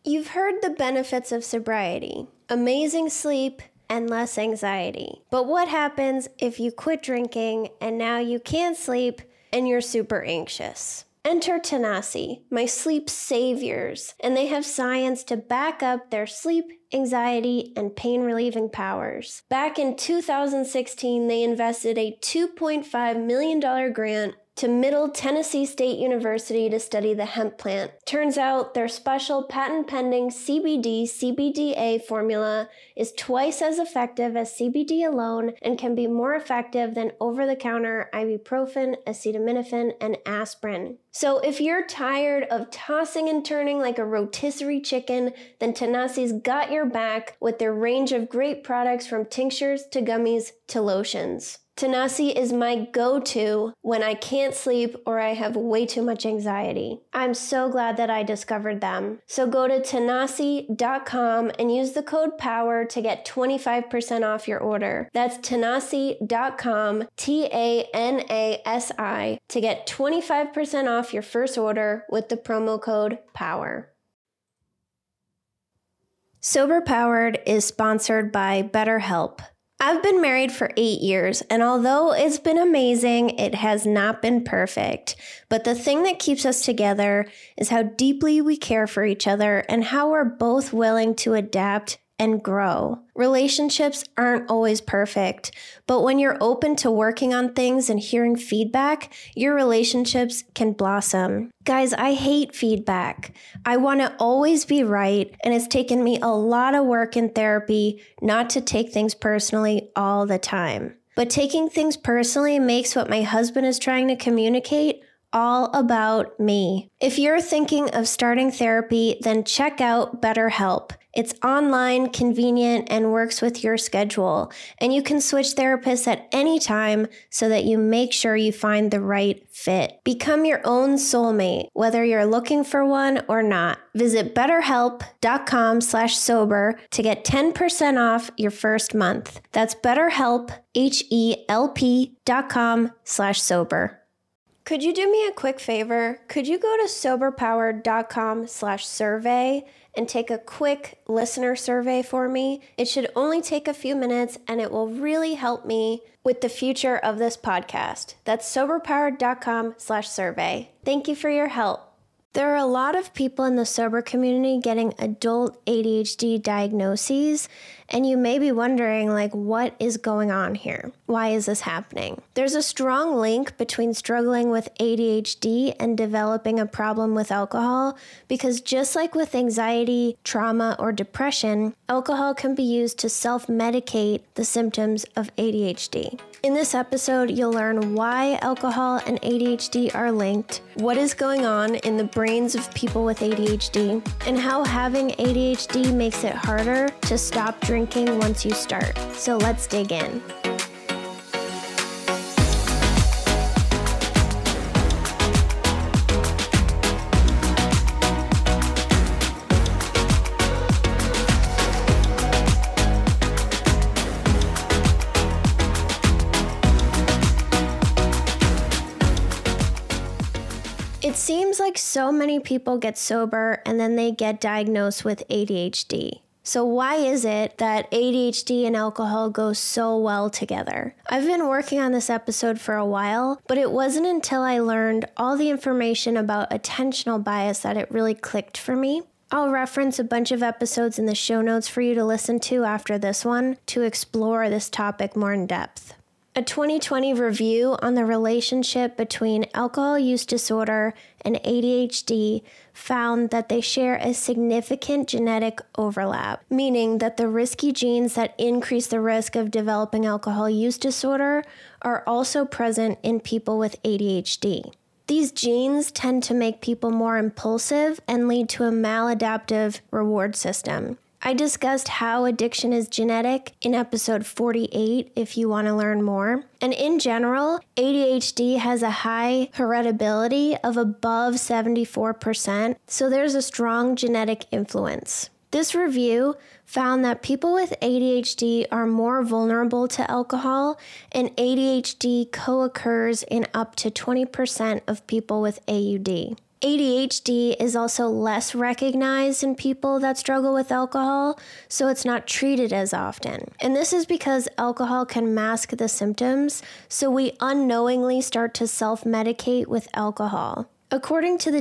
You've heard the benefits of sobriety, amazing sleep, and less anxiety. But what happens if you quit drinking and now you can't sleep and you're super anxious? Enter Tanasi, my sleep saviors, and they have science to back up their sleep, anxiety, and pain-relieving powers. Back in 2016, they invested a $2.5 million grant to Middle Tennessee State University to study the hemp plant. Turns out their special patent-pending CBD-CBDA formula is twice as effective as CBD alone and can be more effective than over-the-counter ibuprofen, acetaminophen, and aspirin. So if you're tired of tossing and turning like a rotisserie chicken, then Tanasi's got your back with their range of great products from tinctures to gummies to lotions. Tanasi is my go-to when I can't sleep or I have way too much anxiety. I'm so glad that I discovered them. So go to Tanasi.com and use the code POWER to get 25% off your order. That's Tanasi.com, Tanasi, to get 25% off your first order with the promo code POWER. Sober Powered is sponsored by BetterHelp. I've been married for 8 years, and although it's been amazing, it has not been perfect. But the thing that keeps us together is how deeply we care for each other and how we're both willing to adapt and grow. Relationships aren't always perfect, but when you're open to working on things and hearing feedback, your relationships can blossom. Guys, I hate feedback. I want to always be right, and it's taken me a lot of work in therapy not to take things personally all the time. But taking things personally makes what my husband is trying to communicate all about me. If you're thinking of starting therapy, then check out BetterHelp. It's online, convenient, and works with your schedule. And you can switch therapists at any time so that you make sure you find the right fit. Become your own soulmate, whether you're looking for one or not. Visit BetterHelp.com/sober to get 10% off your first month. That's BetterHelp, HELP.com/sober. Could you do me a quick favor? Could you go to soberpowered.com/survey and take a quick listener survey for me? It should only take a few minutes and it will really help me with the future of this podcast. That's soberpowered.com/survey. Thank you for your help. There are a lot of people in the sober community getting adult ADHD diagnoses, and you may be wondering, what is going on here? Why is this happening? There's a strong link between struggling with ADHD and developing a problem with alcohol, because just like with anxiety, trauma, or depression, alcohol can be used to self-medicate the symptoms of ADHD. In this episode, you'll learn why alcohol and ADHD are linked, what is going on in the brains of people with ADHD, and how having ADHD makes it harder to stop drinking once you start. So let's dig in. It seems like so many people get sober and then they get diagnosed with ADHD. So why is it that ADHD and alcohol go so well together? I've been working on this episode for a while, but it wasn't until I learned all the information about attentional bias that it really clicked for me. I'll reference a bunch of episodes in the show notes for you to listen to after this one to explore this topic more in depth. A 2020 review on the relationship between alcohol use disorder and ADHD found that they share a significant genetic overlap, meaning that the risky genes that increase the risk of developing alcohol use disorder are also present in people with ADHD. These genes tend to make people more impulsive and lead to a maladaptive reward system. I discussed how addiction is genetic in episode 48 if you want to learn more. And in general, ADHD has a high heritability of above 74%, so there's a strong genetic influence. This review found that people with ADHD are more vulnerable to alcohol, and ADHD co-occurs in up to 20% of people with AUD. ADHD is also less recognized in people that struggle with alcohol, so it's not treated as often. And this is because alcohol can mask the symptoms, so we unknowingly start to self-medicate with alcohol. According to the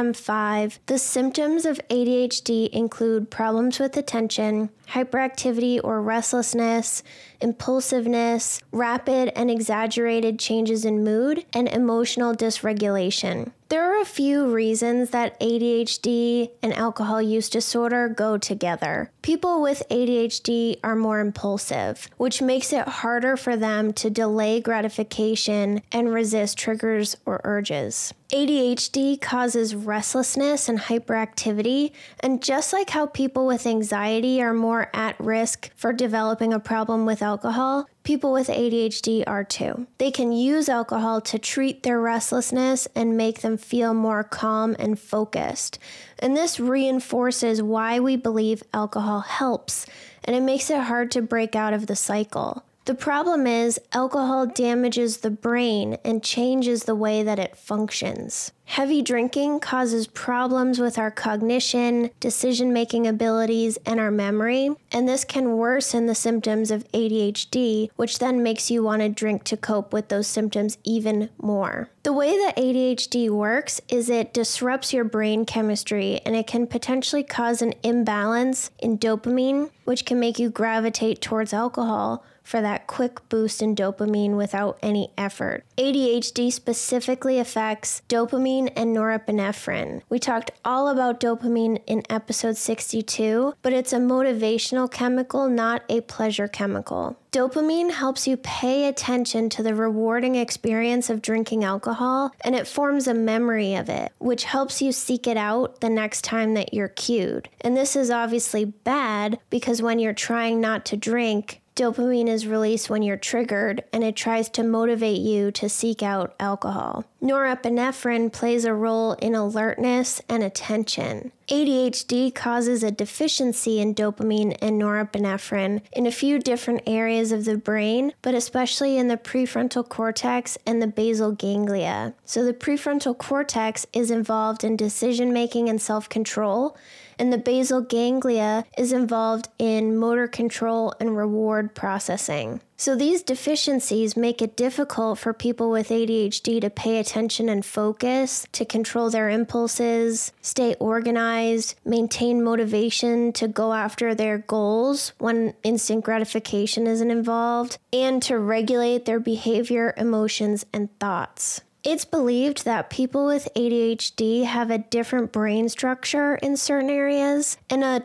DSM-5, the symptoms of ADHD include problems with attention, hyperactivity or restlessness, impulsiveness, rapid and exaggerated changes in mood, and emotional dysregulation. There are a few reasons that ADHD and alcohol use disorder go together. People with ADHD are more impulsive, which makes it harder for them to delay gratification and resist triggers or urges. ADHD causes restlessness and hyperactivity, and just like how people with anxiety are more at risk for developing a problem with alcohol, people with ADHD are too. They can use alcohol to treat their restlessness and make them feel more calm and focused. And this reinforces why we believe alcohol helps, and it makes it hard to break out of the cycle. The problem is alcohol damages the brain and changes the way that it functions. Heavy drinking causes problems with our cognition, decision-making abilities, and our memory, and this can worsen the symptoms of ADHD, which then makes you want to drink to cope with those symptoms even more. The way that ADHD works is it disrupts your brain chemistry, and it can potentially cause an imbalance in dopamine, which can make you gravitate towards alcohol for that quick boost in dopamine without any effort. ADHD specifically affects dopamine and norepinephrine. We talked all about dopamine in episode 62, but it's a motivational chemical, not a pleasure chemical. Dopamine helps you pay attention to the rewarding experience of drinking alcohol, and it forms a memory of it, which helps you seek it out the next time that you're cued. And this is obviously bad because when you're trying not to drink, dopamine is released when you're triggered, and it tries to motivate you to seek out alcohol. Norepinephrine plays a role in alertness and attention. ADHD causes a deficiency in dopamine and norepinephrine in a few different areas of the brain, but especially in the prefrontal cortex and the basal ganglia. So the prefrontal cortex is involved in decision-making and self-control, and the basal ganglia is involved in motor control and reward processing. So these deficiencies make it difficult for people with ADHD to pay attention and focus, to control their impulses, stay organized, maintain motivation to go after their goals when instant gratification isn't involved, and to regulate their behavior, emotions, and thoughts. It's believed that people with ADHD have a different brain structure in certain areas, and a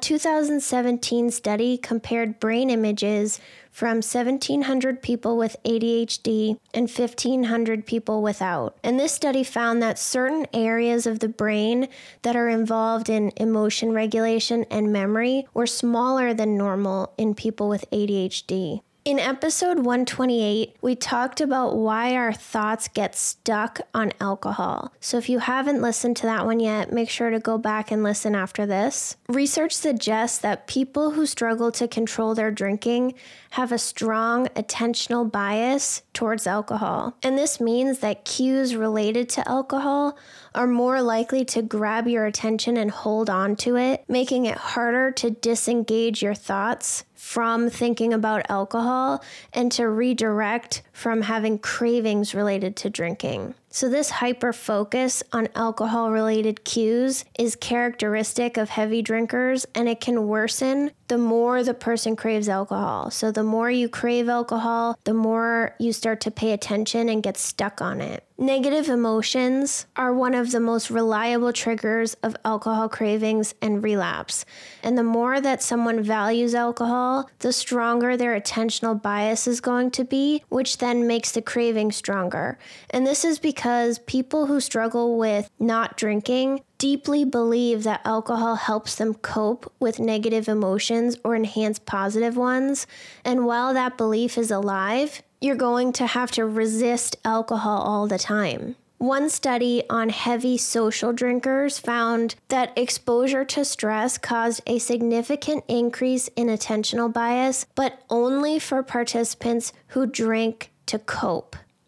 2017 study compared brain images from 1,700 people with ADHD and 1,500 people without. And this study found that certain areas of the brain that are involved in emotion regulation and memory were smaller than normal in people with ADHD. In episode 128, we talked about why our thoughts get stuck on alcohol. So if you haven't listened to that one yet, make sure to go back and listen after this. Research suggests that people who struggle to control their drinking have a strong attentional bias towards alcohol. And this means that cues related to alcohol are more likely to grab your attention and hold on to it, making it harder to disengage your thoughts from thinking about alcohol and to redirect from having cravings related to drinking. So this hyper-focus on alcohol-related cues is characteristic of heavy drinkers, and it can worsen the more the person craves alcohol. So the more you crave alcohol, the more you start to pay attention and get stuck on it. Negative emotions are one of the most reliable triggers of alcohol cravings and relapse. And the more that someone values alcohol, the stronger their attentional bias is going to be, which then makes the craving stronger. And this is because people who struggle with not drinking deeply believe that alcohol helps them cope with negative emotions or enhance positive ones. And while that belief is alive, you're going to have to resist alcohol all the time. One study on heavy social drinkers found that exposure to stress caused a significant increase in attentional bias, but only for participants who drank to cope.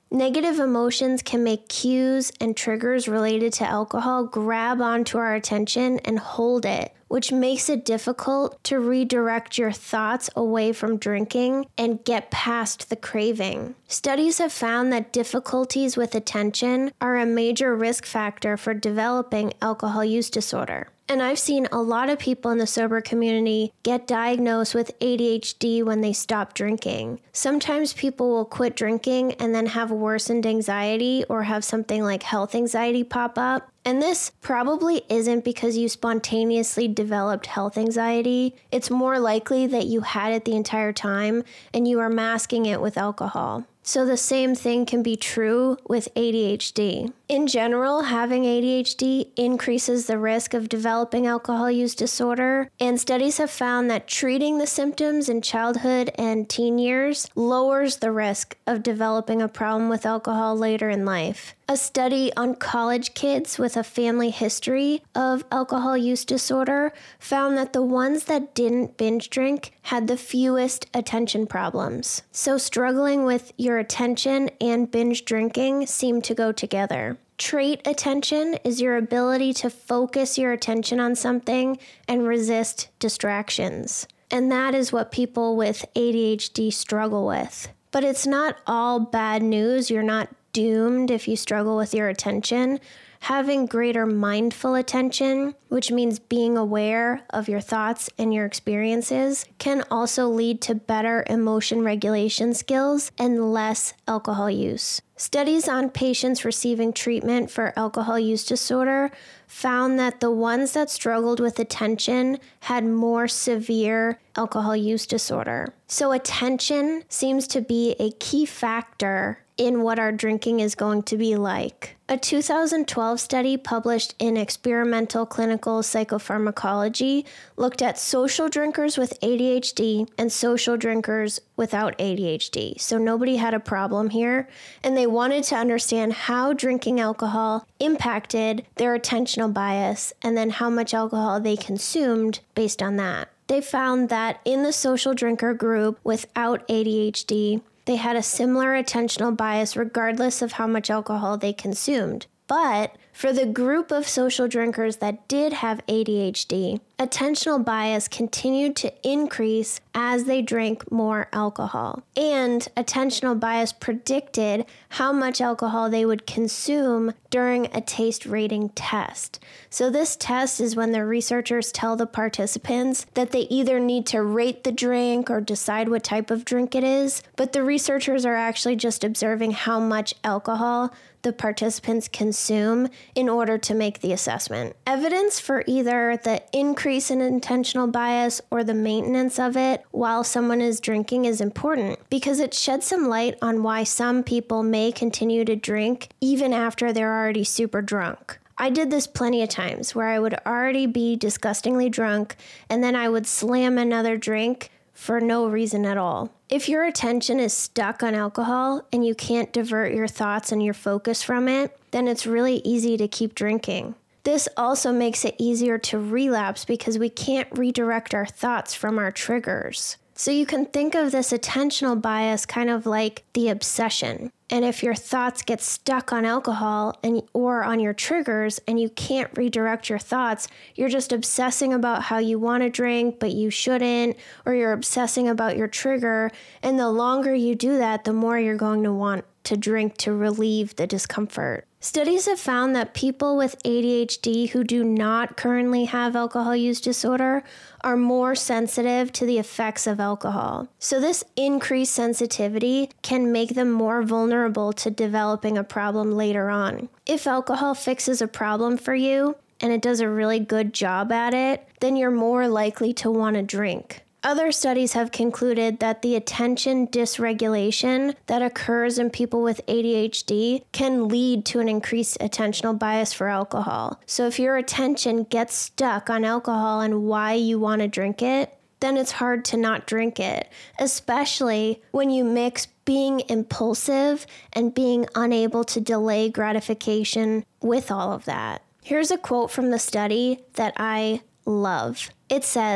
Negative emotions can make cues and triggers related to alcohol grab onto our attention and hold it, which makes it difficult to redirect your thoughts away from drinking and get past the craving. Studies have found that difficulties with attention are a major risk factor for developing alcohol use disorder. And I've seen a lot of people in the sober community get diagnosed with ADHD when they stop drinking. Sometimes people will quit drinking and then have worsened anxiety or have something like health anxiety pop up. And this probably isn't because you spontaneously developed health anxiety. It's more likely that you had it the entire time and you are masking it with alcohol. So the same thing can be true with ADHD. In general, having ADHD increases the risk of developing alcohol use disorder, and studies have found that treating the symptoms in childhood and teen years lowers the risk of developing a problem with alcohol later in life. A study on college kids with a family history of alcohol use disorder found that the ones that didn't binge drink had the fewest attention problems. So struggling with your attention and binge drinking seem to go together. Trait attention is your ability to focus your attention on something and resist distractions. And that is what people with ADHD struggle with. But it's not all bad news. You're not doomed if you struggle with your attention. Having greater mindful attention, which means being aware of your thoughts and your experiences, can also lead to better emotion regulation skills and less alcohol use. Studies on patients receiving treatment for alcohol use disorder found that the ones that struggled with attention had more severe alcohol use disorder. So attention seems to be a key factor in what our drinking is going to be like. A 2012 study published in Experimental Clinical Psychopharmacology looked at social drinkers with ADHD and social drinkers without ADHD. So nobody had a problem here, and they wanted to understand how drinking alcohol impacted their attentional bias and then how much alcohol they consumed based on that. They found that in the social drinker group without ADHD, they had a similar attentional bias regardless of how much alcohol they consumed. But for the group of social drinkers that did have ADHD, attentional bias continued to increase as they drank more alcohol. And attentional bias predicted how much alcohol they would consume during a taste rating test. So this test is when the researchers tell the participants that they either need to rate the drink or decide what type of drink it is, but the researchers are actually just observing how much alcohol the participants consume in order to make the assessment. Evidence for either the increase in intentional bias or the maintenance of it while someone is drinking is important because it sheds some light on why some people may continue to drink even after they're already super drunk. I did this plenty of times where I would already be disgustingly drunk and then I would slam another drink for no reason at all. If your attention is stuck on alcohol and you can't divert your thoughts and your focus from it, then it's really easy to keep drinking. This also makes it easier to relapse because we can't redirect our thoughts from our triggers. So you can think of this attentional bias kind of like the obsession. And if your thoughts get stuck on alcohol or on your triggers and you can't redirect your thoughts, you're just obsessing about how you want to drink, but you shouldn't, or you're obsessing about your trigger. And the longer you do that, the more you're going to want to drink to relieve the discomfort. Studies have found that people with ADHD who do not currently have alcohol use disorder are more sensitive to the effects of alcohol. So this increased sensitivity can make them more vulnerable to developing a problem later on. If alcohol fixes a problem for you and it does a really good job at it, then you're more likely to want to drink. Other studies have concluded that the attention dysregulation that occurs in people with ADHD can lead to an increased attentional bias for alcohol. So if your attention gets stuck on alcohol and why you want to drink it, then it's hard to not drink it, especially when you mix being impulsive and being unable to delay gratification with all of that. Here's a quote from the study that I love. It says,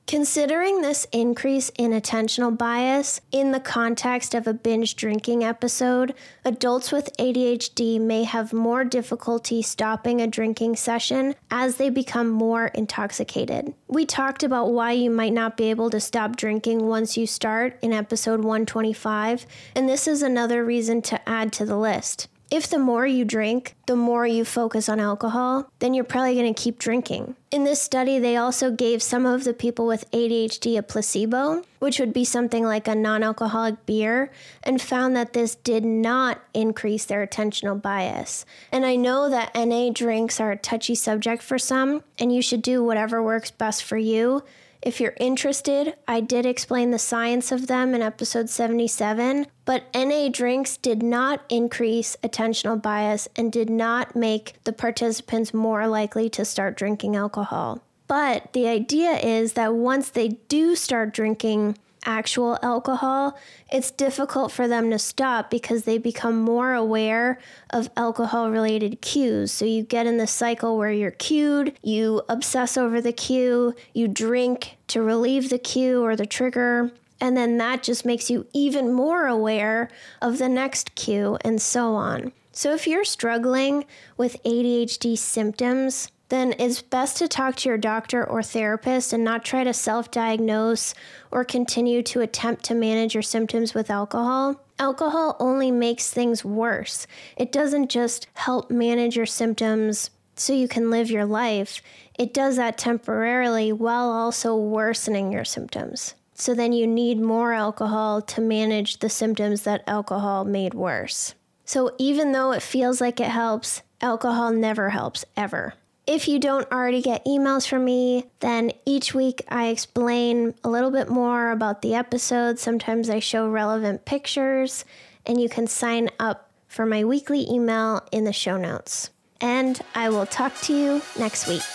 Considering this increase in attentional bias in the context of a binge drinking episode, adults with ADHD may have more difficulty stopping a drinking session as they become more intoxicated. We talked about why you might not be able to stop drinking once you start in episode 125, and this is another reason to add to the list. If the more you drink, the more you focus on alcohol, then you're probably going to keep drinking. In this study, they also gave some of the people with ADHD a placebo, which would be something like a non-alcoholic beer, and found that this did not increase their attentional bias. And I know that NA drinks are a touchy subject for some, and you should do whatever works best for you. If you're interested, I did explain the science of them in episode 77, but NA drinks did not increase attentional bias and did not make the participants more likely to start drinking alcohol. But the idea is that once they do start drinking actual alcohol, it's difficult for them to stop because they become more aware of alcohol-related cues. So you get in the cycle where you're cued, you obsess over the cue, you drink to relieve the cue or the trigger, and then that just makes you even more aware of the next cue and so on. So if you're struggling with ADHD symptoms, then it's best to talk to your doctor or therapist and not try to self-diagnose or continue to attempt to manage your symptoms with alcohol. Alcohol only makes things worse. It doesn't just help manage your symptoms so you can live your life. It does that temporarily while also worsening your symptoms. So then you need more alcohol to manage the symptoms that alcohol made worse. So even though it feels like it helps, alcohol never helps, ever. If you don't already get emails from me, then each week I explain a little bit more about the episode. Sometimes I show relevant pictures, and you can sign up for my weekly email in the show notes. And I will talk to you next week.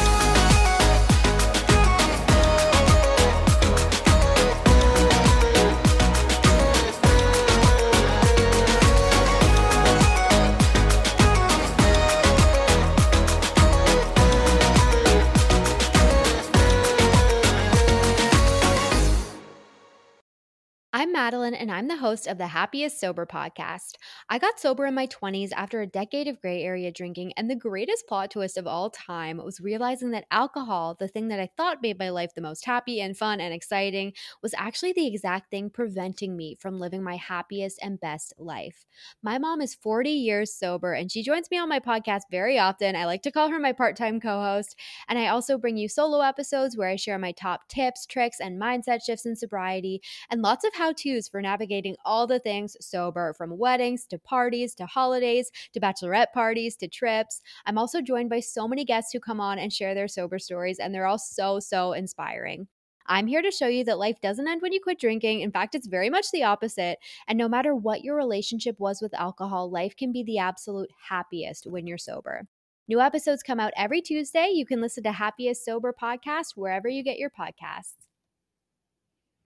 I'm Madeline, and I'm the host of the Happiest Sober podcast. I got sober in my 20s after a decade of gray area drinking, and the greatest plot twist of all time was realizing that alcohol, the thing that I thought made my life the most happy and fun and exciting, was actually the exact thing preventing me from living my happiest and best life. My mom is 40 years sober, and she joins me on my podcast very often. I like to call her my part-time co-host, and I also bring you solo episodes where I share my top tips, tricks, and mindset shifts in sobriety, and lots of how-tos for navigating all the things sober, from weddings to parties to holidays to bachelorette parties to trips. I'm also joined by so many guests who come on and share their sober stories, and they're all so inspiring. I'm here to show you that life doesn't end when you quit drinking. In fact, it's very much the opposite. And no matter what your relationship was with alcohol, life can be the absolute happiest when you're sober. New episodes come out every Tuesday. You can listen to Happiest Sober podcast wherever you get your podcasts.